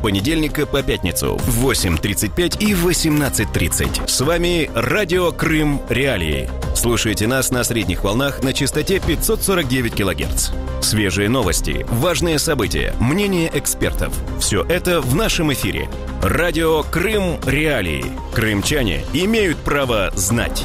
понедельника по пятницу в 8:35 и 18:30. С вами Радио Крым Реалии. Слушайте нас на средних волнах на частоте 549 кГц. Свежие новости, важные события, мнения экспертов. Все это в нашем эфире. Радио Крым Реалии. Крымчане имеют право знать.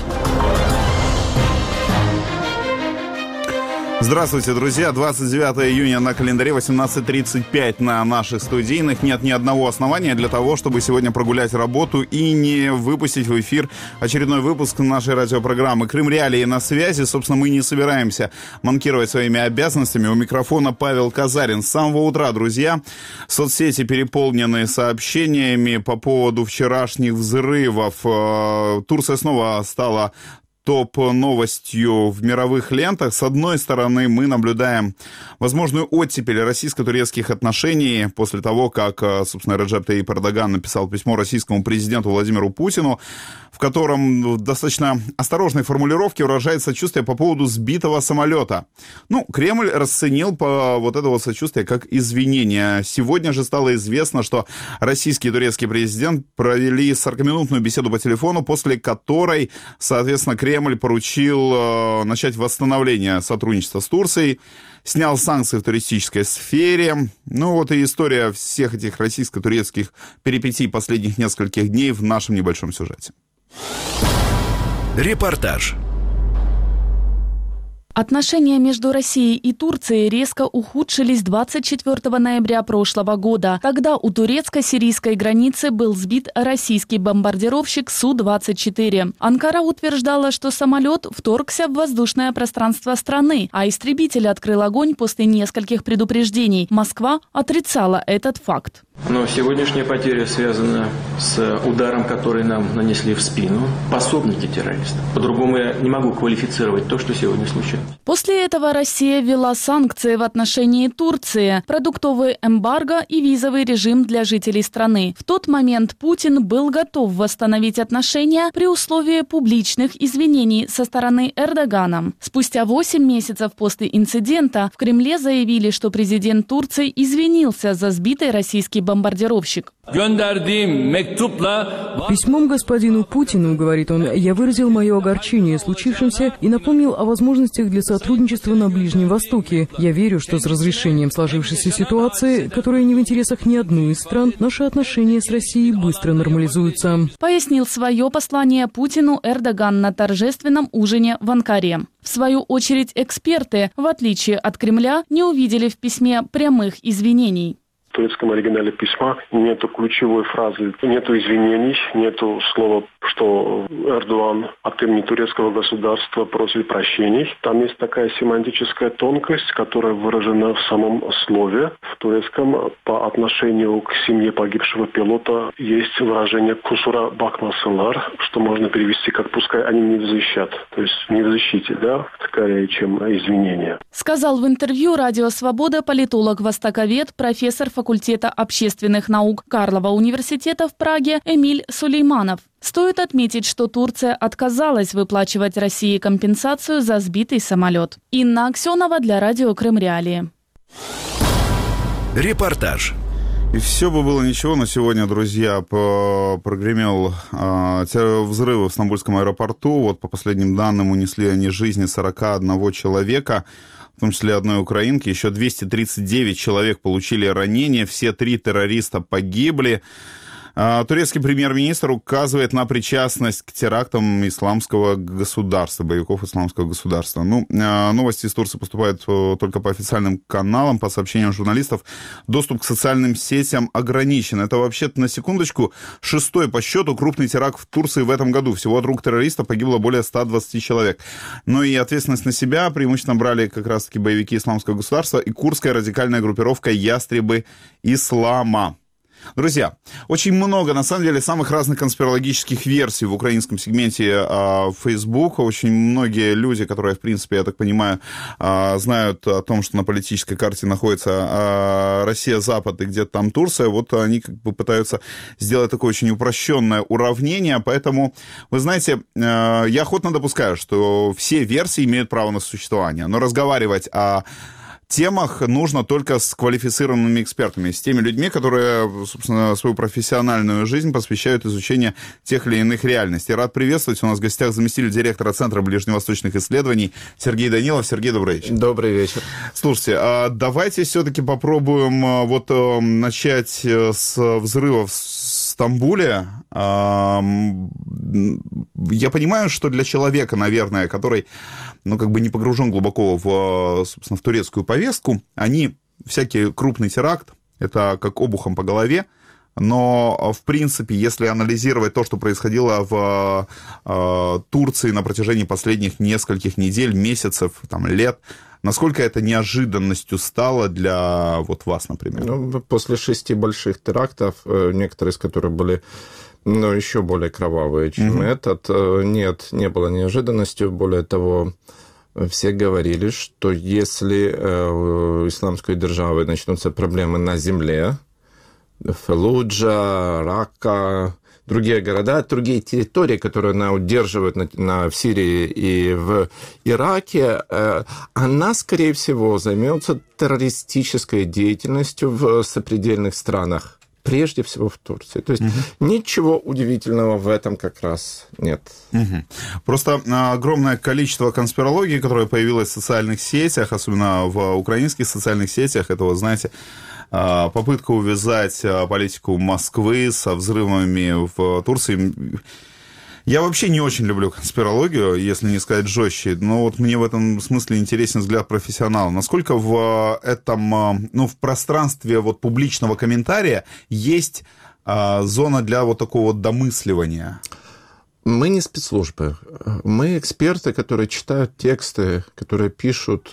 Здравствуйте, друзья. 29 июня на календаре, 18:35 на наших студийных. Нет ни одного основания для того, чтобы сегодня прогулять работу и не выпустить в эфир очередной выпуск нашей радиопрограммы. Крым Реалии на связи. Собственно, мы не собираемся манкировать своими обязанностями. У микрофона Павел Казарин. С самого утра, друзья, соцсети переполнены сообщениями по поводу вчерашних взрывов. Турция снова стала топ-новостью в мировых лентах. С одной стороны, мы наблюдаем возможную оттепель российско-турецких отношений после того, как, собственно, Реджеп Тайип Эрдоган написал письмо российскому президенту Владимиру Путину, в котором в достаточно осторожной формулировке выражает сочувствие по поводу сбитого самолета. Кремль расценил вот это вот сочувствие как извинение. Сегодня же стало известно, что российский и турецкий президент провели 40-минутную беседу по телефону, после которой, соответственно, Кремль поручил начать восстановление сотрудничества с Турцией, снял санкции в туристической сфере. И история всех этих российско-турецких перипетий последних нескольких дней в нашем небольшом сюжете. Репортаж. Отношения между Россией и Турцией резко ухудшились 24 ноября прошлого года. Тогда у турецко-сирийской границы был сбит российский бомбардировщик Су-24. Анкара утверждала, что самолет вторгся в воздушное пространство страны, а истребитель открыл огонь после нескольких предупреждений. Москва отрицала этот факт. Но сегодняшняя потеря связана с ударом, который нам нанесли в спину пособники террористов. По-другому я не могу квалифицировать то, что сегодня случилось. После этого Россия ввела санкции в отношении Турции, продуктовый эмбарго и визовый режим для жителей страны. В тот момент Путин был готов восстановить отношения при условии публичных извинений со стороны Эрдогана. Спустя 8 месяцев после инцидента в Кремле заявили, что президент Турции извинился за сбитый российский бомбардировщик. Письмом господину Путину, говорит он, я выразил мое огорчение случившимся и напомнил о возможностях для сотрудничества на Ближнем Востоке. Я верю, что с разрешением сложившейся ситуации, которая не в интересах ни одной из стран, наши отношения с Россией быстро нормализуются. Пояснил свое послание Путину Эрдоган на торжественном ужине в Анкаре. В свою очередь эксперты, в отличие от Кремля, не увидели в письме прямых извинений. В турецком оригинале письма нету ключевой фразы, нету извинений, нету слова, что Эрдоган от имени турецкого государства просит прощений. Там есть такая семантическая тонкость, которая выражена в самом слове. В турецком по отношению к семье погибшего пилота есть выражение «кусура бакмасылар», что можно перевести как «пускай они не взыщат». То есть не в защите, скорее, чем извинения. Сказал в интервью «Радио Свобода» политолог-востоковед, профессор факультета общественных наук Карлова университета в Праге Эмиль Сулейманов. Стоит отметить, что Турция отказалась выплачивать России компенсацию за сбитый самолет. Инна Аксенова для Радио Крым Реалии. Репортаж. И все бы было ничего, но сегодня, друзья, прогремел взрыв в Стамбульском аэропорту. По последним данным, унесли они жизни 41 человека, в том числе одной украинки. Еще 239 человек получили ранения, все 3 террориста погибли. Турецкий премьер-министр указывает на причастность к терактам исламского государства, боевиков исламского государства. Новости из Турции поступают только по официальным каналам, по сообщениям журналистов. Доступ к социальным сетям ограничен. Это вообще-то, на секундочку, 6-й по счету крупный теракт в Турции в этом году. Всего от рук террориста погибло более 120 человек. И ответственность на себя преимущественно брали как раз-таки боевики исламского государства и курдская радикальная группировка «Ястребы ислама». Друзья, очень много, на самом деле, самых разных конспирологических версий в украинском сегменте Facebook. Очень многие люди, которые, в принципе, я так понимаю, знают о том, что на политической карте находится Россия, Запад и где-то там Турция, вот они как бы пытаются сделать такое очень упрощенное уравнение. Поэтому, вы знаете, я охотно допускаю, что все версии имеют право на существование. Но разговаривать о темах нужно только с квалифицированными экспертами, с теми людьми, которые, собственно, свою профессиональную жизнь посвящают изучению тех или иных реальностей. Рад приветствовать. У нас в гостях заместитель директора Центра ближневосточных исследований Сергей Данилов. Сергей, добрый вечер. Добрый вечер. Слушайте, давайте все-таки попробуем начать с взрывов в Стамбуле. Я понимаю, что для человека, наверное, который, не погружен глубоко собственно, в турецкую повестку, всякий крупный теракт, это как обухом по голове, но, в принципе, если анализировать то, что происходило в Турции на протяжении последних нескольких недель, месяцев, лет, насколько это неожиданностью стало для вас, например? После 6 больших терактов, некоторые из которых были еще более кровавые, чем этот, нет, не было неожиданностью. Более того, все говорили, что если у исламской державы начнутся проблемы на земле, Фаллуджа, Ракка, другие города, другие территории, которые она удерживает в Сирии и в Ираке, она, скорее всего, займется террористической деятельностью в сопредельных странах, прежде всего в Турции. То есть ничего удивительного в этом как раз нет. Просто огромное количество конспирологии, которое появилось в социальных сетях, особенно в украинских социальных сетях, это, знаете, попытка увязать политику Москвы со взрывами в Турции. Я вообще не очень люблю конспирологию, если не сказать жестче, но мне в этом смысле интересен взгляд профессионала. Насколько в этом, в пространстве публичного комментария есть зона для такого домысливания? Мы не спецслужбы. Мы эксперты, которые читают тексты, которые пишут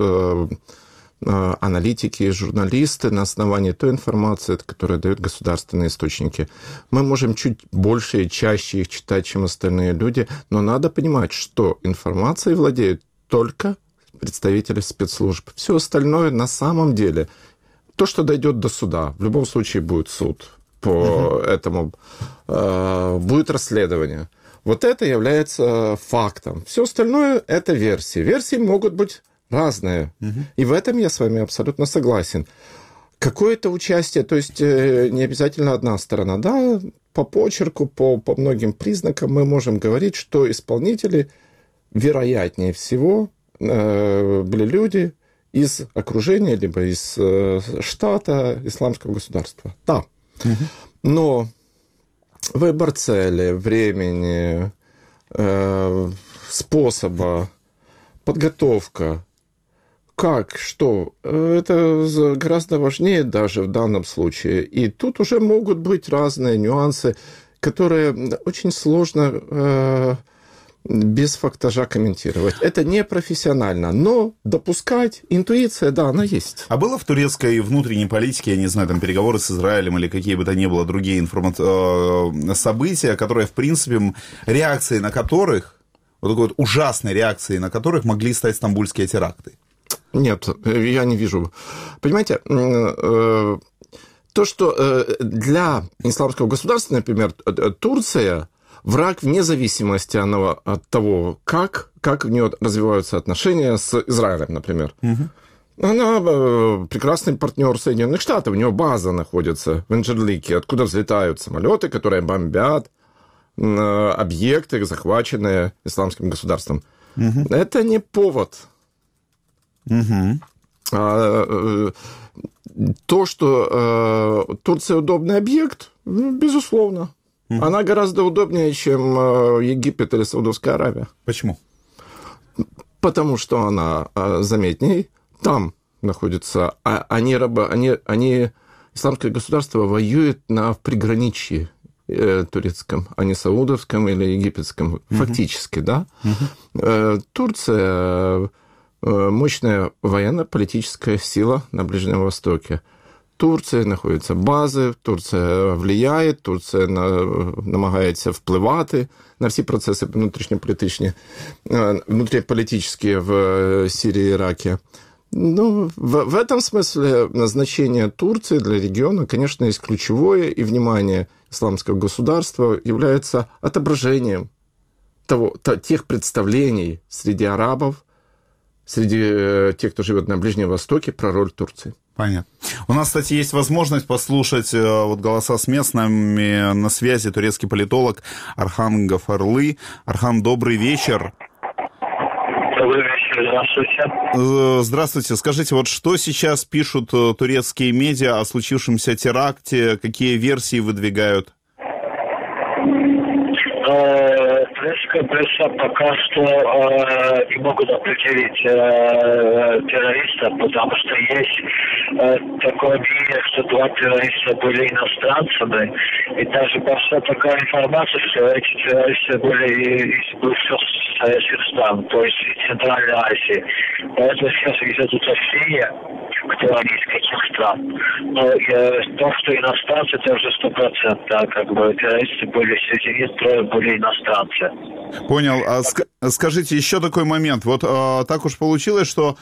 аналитики, журналисты на основании той информации, которую дают государственные источники. Мы можем чуть больше и чаще их читать, чем остальные люди, но надо понимать, что информацией владеют только представители спецслужб. Все остальное на самом деле, то, что дойдет до суда, в любом случае будет суд по этому, будет расследование. Это является фактом. Все остальное – это версии. Версии могут быть разные. И в этом я с вами абсолютно согласен. Какое-то участие, то есть не обязательно одна сторона. Да, по почерку, по многим признакам мы можем говорить, что исполнители, вероятнее всего, были люди из окружения, либо из штата Исламского государства. Да. Но выбор цели, времени, способа, подготовка, как, что, это гораздо важнее даже в данном случае. И тут уже могут быть разные нюансы, которые очень сложно без фактажа комментировать. Это не профессионально, но допускать, интуиция, да, она есть. А было в турецкой внутренней политике, я не знаю, переговоры с Израилем или какие бы то ни было другие события, которые, в принципе, реакции на которых, ужасной реакцией на которых могли стать стамбульские теракты? Нет, я не вижу. Понимаете, то, что для исламского государства, например, Турция враг вне зависимости от того, как у нее развиваются отношения с Израилем, например. Она прекрасный партнер Соединенных Штатов, у нее база находится в Инджерлике, откуда взлетают самолеты, которые бомбят объекты, захваченные исламским государством. Это не повод. То, что Турция удобный объект, безусловно. Она гораздо удобнее, чем Египет или Саудовская Аравия. Почему? Потому что она заметней. Там находится... Исламское государство воюет в приграничье турецком, а не саудовском или египетском. Фактически, да? Турция мощная военно-политическая сила на Ближнем Востоке. В Турції знаходяться бази, Турція влияє, Турція намагається впливати на всі процеси внутриполитические в Сирии и Ираке. В этом смысле значение Турции для региона, конечно, есть ключевое, и внимание исламского государства является отображением тех представлений среди арабов среди тех, кто живет на Ближнем Востоке, про роль Турции. Понятно. У нас, кстати, есть возможность послушать вот голоса с местными. На связи турецкий политолог Архан Гафарлы. Архан, добрый вечер. Добрый вечер, здравствуйте. Здравствуйте. Скажите, вот что сейчас пишут турецкие медиа о случившемся теракте? Какие версии выдвигают? Турецкая пресса пока что не могут определить террористов, потому что есть такое мнение, что 2 террориста были иностранцами, и даже пошла такая информация, что эти террористы были из бывших советских стран, то есть из Центральной Азии. Поэтому сейчас идет уточнение, кто они, из каких стран. Но то, что иностранцы, это уже 100%, да, как бы террористы были среди них, 3 были иностранцы. Понял. А скажите, еще такой момент. Вот так уж получилось, что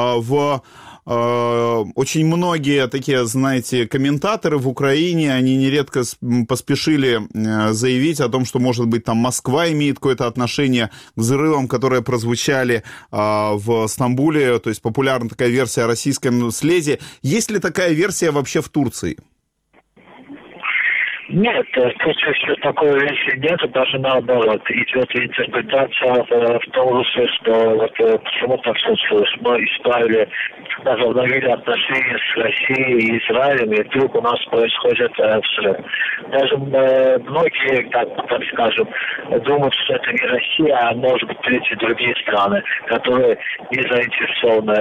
очень многие такие, знаете, комментаторы в Украине, они нередко поспешили заявить о том, что, может быть, там Москва имеет какое-то отношение к взрывам, которые прозвучали в Стамбуле, то есть популярна такая версия о российском следе. Есть ли такая версия вообще в Турции? Нет, тут еще такой вещи нет, даже наоборот. Идет интерпретация в том русле, что вот почему так случилось. Мы исправили, возобновили отношения с Россией и Израилем, и вдруг у нас происходит взрыв. Даже многие, так скажем, думают, что это не Россия, а может быть третьи другие страны, которые не заинтересованы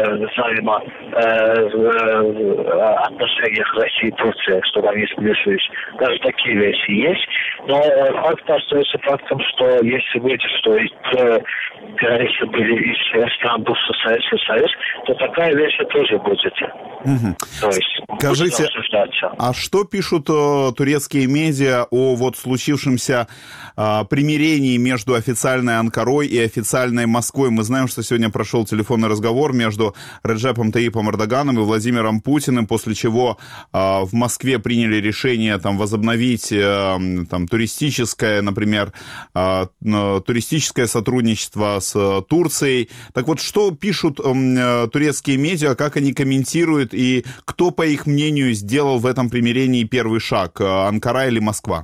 в отношениях России и Турции, чтобы они сблизились. Даже такие вещи есть. Но факт остается фактом, что если выйдет, что террористы были из стран бывшего Советского Союза, то такая вещь тоже будет. Угу. То есть, скажите, а что пишут турецкие медиа о вот случившемся примирении между официальной Анкарой и официальной Москвой? Мы знаем, что сегодня прошел телефонный разговор между Реджепом Таyyипом Эрдоганом и Владимиром Путиным, после чего в Москве приняли решение там возобновить там туристическое, например, туристическое сотрудничество с Турцией. Так вот, что пишут турецкие медиа, как они комментируют и кто, по их мнению, сделал в этом примирении первый шаг, Анкара или Москва?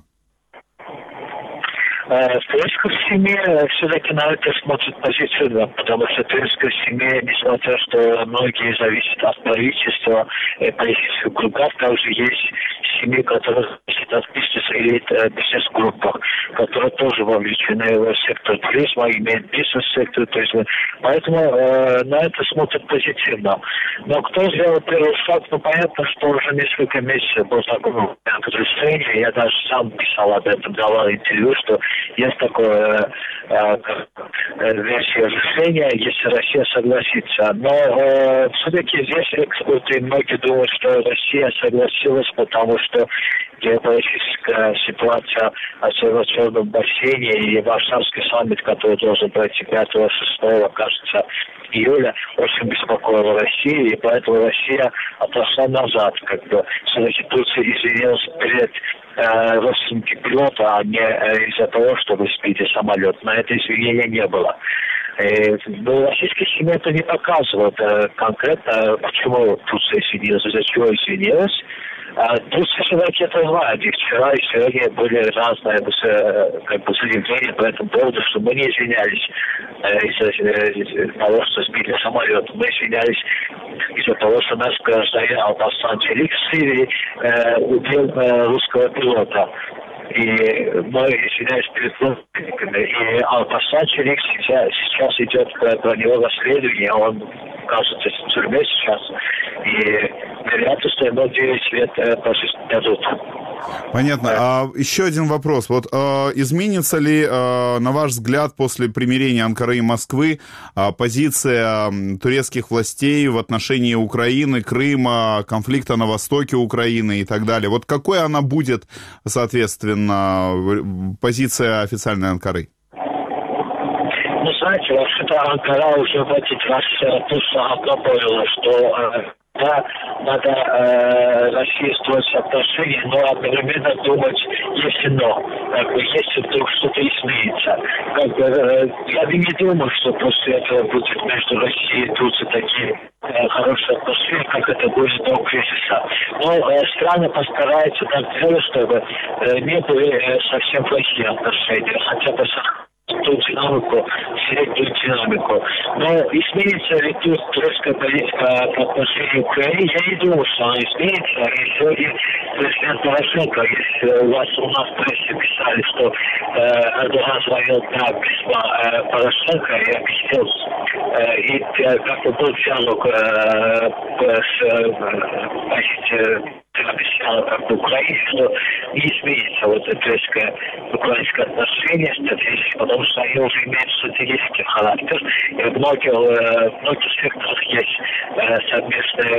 В турецкой семье все-таки на это смотрят позитивно, потому что в турецкой семье, несмотря что многие зависят от правительства и политических кругов, также есть семьи, которые зависят от бизнеса или бизнес-группах, которые тоже вовлечены в сектор туризма, имеют бизнес-сектор туризма. Поэтому на это смотрят позитивно. Но кто сделал первый шаг, ну понятно, что уже несколько месяцев был такое разрешение. Я даже сам писал об этом, давал интервью, что есть такое версия разрешения, если Россия согласится. Но все-таки здесь эксперты многие думают, что Россия согласилась, потому что геополитическая ситуация в Черном бассейне и Варшавский саммит, который должен пройти 5-6, кажется, июля, очень беспокоила Россию, и поэтому Россия отошла назад. Как бы все-таки Турция извинилась перед родственники пилота, а не из-за того, чтобы сбили самолет. На это извинения не было. Но российская семья это не показывает конкретно, почему Турция извинилась, из-за чего извинилась. Турция все-таки это знает. И вчера, и сегодня были разные заявления по этому поводу, что мы не извинялись из-за того, что сбили самолет. Мы извинялись из-за того, что наш гражданин Алпасан Челик в Сирии убил русского пилота. И мы извиняюсь перед родственниками. И Алпасан Челик сейчас идет про него расследование. Он, кажется, в тюрьме сейчас. И вероятно, что ему 9 лет дадут. Понятно. А еще один вопрос. Вот изменится ли, на ваш взгляд, после примирения Анкары и Москвы позиция турецких властей в отношении Украины, Крыма, конфликта на востоке Украины и так далее? Вот какой она будет, соответственно, позиция официальной Анкары? Ну, знаете, вообще-то Анкара уже в этот раз точно опробовала, что Да, надо России строить отношения, но одновременно думать, если если вдруг что-то изменится. Я не думаю, что после этого будет между Россией и Турцией такие хорошие отношения, как это были до кризиса. Но страны постараются так делать, чтобы не были совсем плохие отношения, хотя бы ту динамику, среднюю динамику. Но изменится ли турецкая политика по отношению к Украине? Я не думаю, что она изменится. И сегодня президент Порошенко, если у нас в прессе писали, что Эрдоган звонил на письма Порошенко и объяснил, и как-то был диалог объясняла как бы Украине, что не изменится турецко-украинское отношение стратегически, потому что они уже имеют стратегический характер. И в многих секторах есть совместные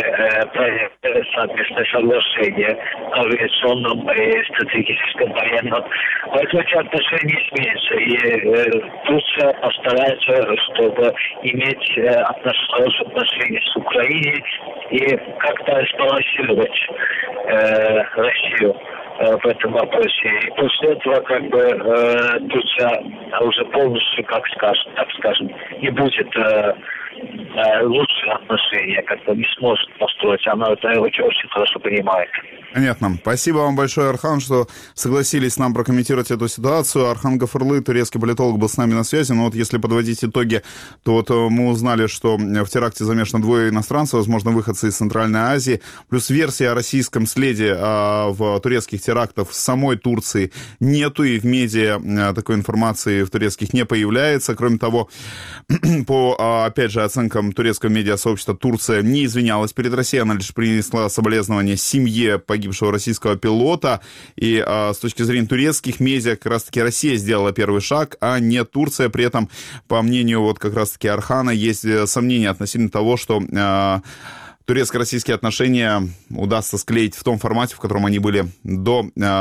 соглашения о авиационном и стратегическом военном. Поэтому эти отношения не изменятся. И Турция постарается, чтобы иметь хорошие отношения с Украиной и как-то сбалансировать Россию в этом вопросе. И после этого Турция уже полностью, так скажем, не будет лучшие отношения, не сможет построить. Она это очень хорошо понимает. Понятно. Спасибо вам большое, Архан, что согласились с нами прокомментировать эту ситуацию. Архан Гафурлы, турецкий политолог, был с нами на связи. Но вот если подводить итоги, то вот мы узнали, что в теракте замешано 2 иностранцев, возможно, выходцы из Центральной Азии. Плюс версия о российском следе в турецких терактах в самой Турции нету, и в медиа такой информации в турецких не появляется. Кроме того, по, опять же, оценкам турецкого медиасообщества, Турция не извинялась перед Россией, она лишь принесла соболезнования семье погибшего российского пилота. И с точки зрения турецких медиа, как раз-таки Россия сделала первый шаг, а не Турция. При этом, по мнению вот как раз-таки Архана, есть сомнения относительно того, что турецко-российские отношения удастся склеить в том формате, в котором они были до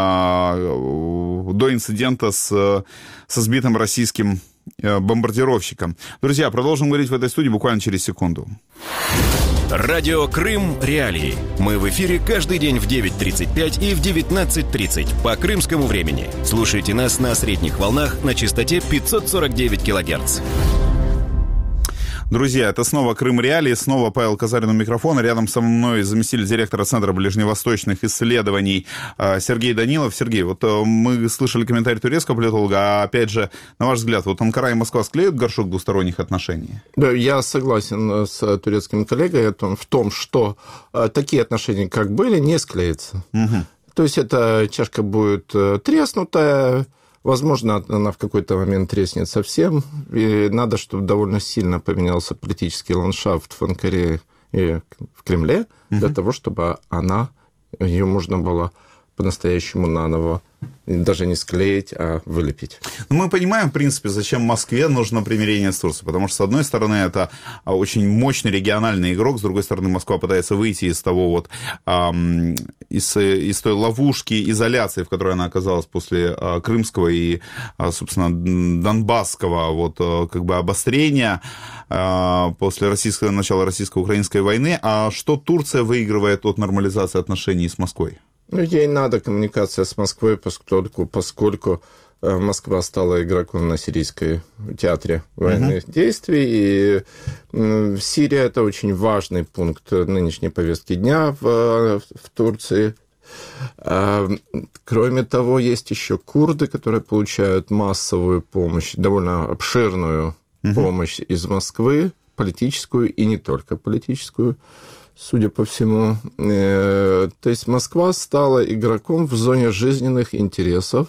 инцидента со сбитым российским бомбардировщиком. Друзья, продолжим говорить в этой студии буквально через секунду. Радио Крым Реалии. Мы в эфире каждый день в 9:35 и в 19:30 по крымскому времени. Слушайте нас на средних волнах на частоте 549 килогерц. Друзья, это снова Крым Реалии, снова Павел Казарин у микрофона. Рядом со мной заместитель директора Центра ближневосточных исследований Сергей Данилов. Сергей, вот мы слышали комментарий турецкого политолога, а опять же, на ваш взгляд, вот Анкара и Москва склеют горшок двусторонних отношений? Да, я согласен с турецким коллегой в том, что такие отношения, как были, не склеятся. Угу. То есть эта чашка будет треснутая. Возможно, она в какой-то момент треснет совсем, и надо, чтобы довольно сильно поменялся политический ландшафт в Анкаре и в Кремле, для того, чтобы ее можно было по-настоящему наново даже не склеить, а вылепить. Мы понимаем, в принципе, зачем Москве нужно примирение с Турцией, потому что, с одной стороны, это очень мощный региональный игрок, с другой стороны, Москва пытается выйти из того вот, из той ловушки изоляции, в которой она оказалась после крымского и, собственно, донбасского вот, как бы обострения после начала российско-украинской войны. А что Турция выигрывает от нормализации отношений с Москвой? Ей надо коммуникация с Москвой, поскольку Москва стала игроком на сирийской театре военных действий, и Сирия – это очень важный пункт нынешней повестки дня в Турции. Кроме того, есть еще курды, которые получают массовую помощь, довольно обширную помощь из Москвы, политическую и не только политическую, судя по всему. То есть Москва стала игроком в зоне жизненных интересов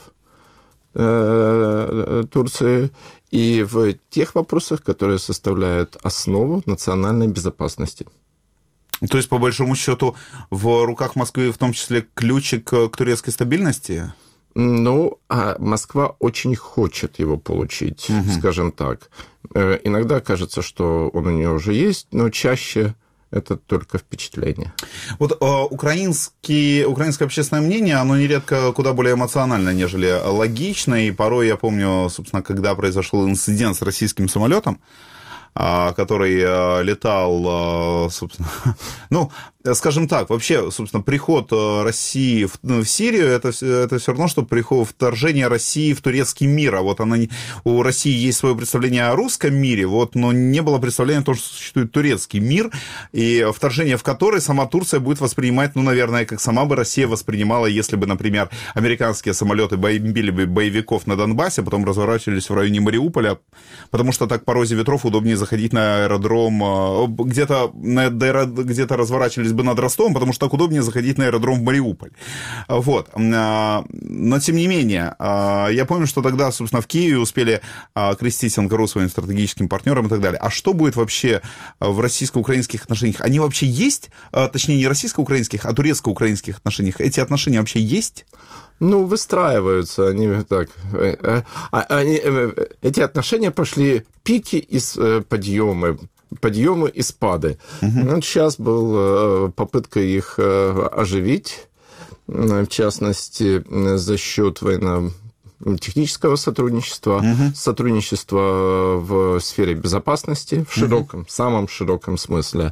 Турции и в тех вопросах, которые составляют основу национальной безопасности. То есть, по большому счету, в руках Москвы в том числе ключик к турецкой стабильности? Ну, а Москва очень хочет его получить, скажем так. Иногда кажется, что он у нее уже есть, но чаще это только впечатление. Вот украинское общественное мнение, оно нередко куда более эмоционально, нежели логично. И порой, я помню, собственно, когда произошел инцидент с российским самолетом, который летал, собственно, ну, скажем так, вообще, собственно, приход России в Сирию, это все равно, что вторжение России в турецкий мир. А вот у России есть свое представление о русском мире, вот, но не было представления о том, что существует турецкий мир, и вторжение в который сама Турция будет воспринимать, ну, наверное, как сама бы Россия воспринимала, если бы, например, американские самолеты бомбили бы боевиков на Донбассе, потом разворачивались в районе Мариуполя, потому что так по розе ветров удобнее заходить на аэродром, где-то разворачивались бы над Ростовом, потому что так удобнее заходить на аэродром в Мариуполь. Вот. Но, тем не менее, я помню, что тогда, собственно, в Киеве успели крестить Анкару своим стратегическим партнером и так далее. А что будет вообще в российско-украинских отношениях? Они вообще есть? Точнее, не российско-украинских, а турецко-украинских отношениях. Эти отношения вообще есть? Ну, выстраиваются они так. Эти отношения прошли пики и подъемы и спады. Вот сейчас была попытка их оживить, в частности, за счет военно-технического сотрудничества, сотрудничества в сфере безопасности в самом широком смысле.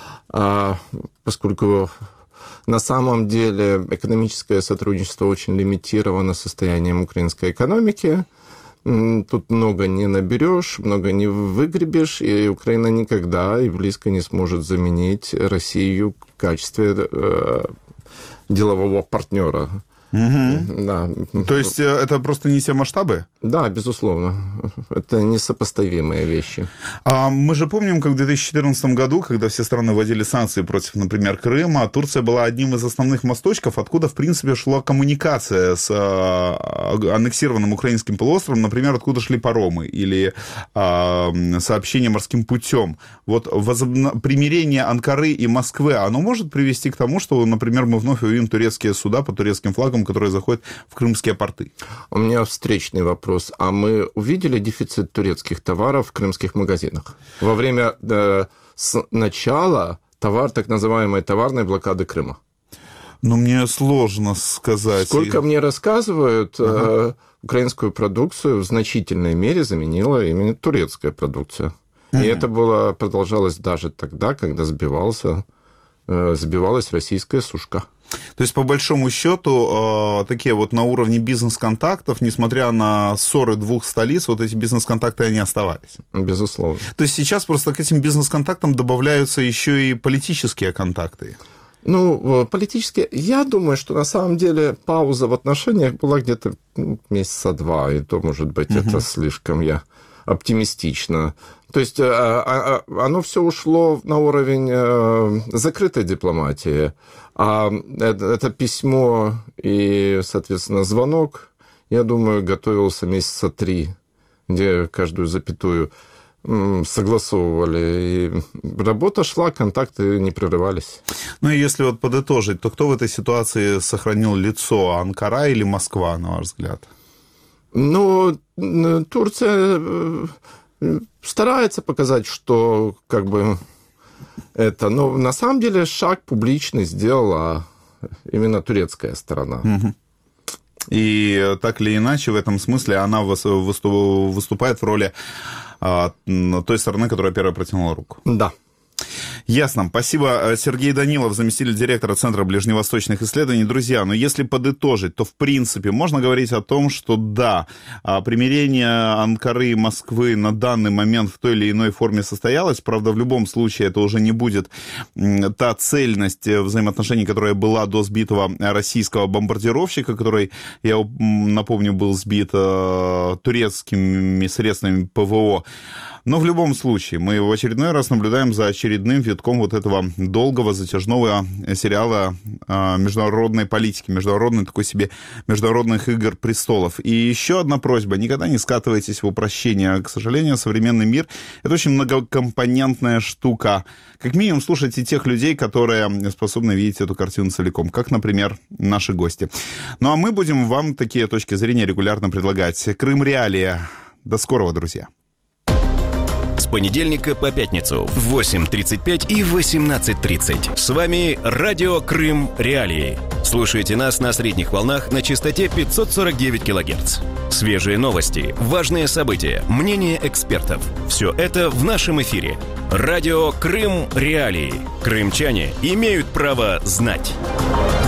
Поскольку на самом деле экономическое сотрудничество очень лимитировано состоянием украинской экономики. Тут много не наберешь, много не выгребешь, и Украина никогда и близко не сможет заменить Россию в качестве делового партнера. Да. То есть это просто не те масштабы? Да, безусловно. Это несопоставимые вещи. Мы же помним, как в 2014 году, когда все страны вводили санкции против, например, Крыма, Турция была одним из основных мосточков, откуда, в принципе, шла коммуникация с аннексированным украинским полуостровом, например, откуда шли паромы или сообщения морским путем. Вот примирение Анкары и Москвы, оно может привести к тому, что, например, мы вновь увидим турецкие суда под турецким флагом, которые заходят в крымские порты. У меня встречный вопрос. А мы увидели дефицит турецких товаров в крымских магазинах? Во время начала так называемой товарной блокады Крыма. Ну, мне сложно сказать. Сколько мне рассказывают, украинскую продукцию в значительной мере заменила именно турецкая продукция. И это продолжалось даже тогда, когда сбивалась российская сушка. То есть, по большому счету, такие вот на уровне бизнес-контактов, несмотря на ссоры двух столиц, вот эти бизнес-контакты, они оставались. Безусловно. То есть, сейчас просто к этим бизнес-контактам добавляются еще и политические контакты. Ну, политические... Я думаю, что на самом деле пауза в отношениях была где-то месяца 2, и то, может быть, это слишком оптимистично. То есть оно все ушло на уровень закрытой дипломатии, а это письмо и, соответственно, звонок, я думаю, готовился месяца 3, где каждую запятую согласовывали. И работа шла, контакты не прерывались. Ну и если вот подытожить, то кто в этой ситуации сохранил лицо, Анкара или Москва, на ваш взгляд? Ну, Турция старается показать, что как бы это... Но на самом деле шаг публичный сделала именно турецкая сторона. И так или иначе, в этом смысле она выступает в роли той стороны, которая первая протянула руку. Да. Ясно. Спасибо. Сергей Данилов, заместитель директора Центра ближневосточных исследований. Друзья, но если подытожить, то в принципе можно говорить о том, что да, примирение Анкары и Москвы на данный момент в той или иной форме состоялось. Правда, в любом случае это уже не будет та цельность взаимоотношений, которая была до сбитого российского бомбардировщика, который, я напомню, был сбит турецкими средствами ПВО. Но в любом случае мы в очередной раз наблюдаем за очередным витком вот этого долгого, затяжного сериала международной политики, международных игр престолов. И еще одна просьба. Никогда не скатывайтесь в упрощение. К сожалению, современный мир — это очень многокомпонентная штука. Как минимум, слушайте тех людей, которые способны видеть эту картину целиком, как, например, наши гости. Ну а мы будем вам такие точки зрения регулярно предлагать. Крым Реалии. До скорого, друзья. с понедельника по пятницу в 8:35 и 18:30. С вами Радио Крым Реалии. Слушайте нас на средних волнах на частоте 549 кГц. Свежие новости, важные события, мнения экспертов. Все это в нашем эфире. Радио Крым Реалии. Крымчане имеют право знать.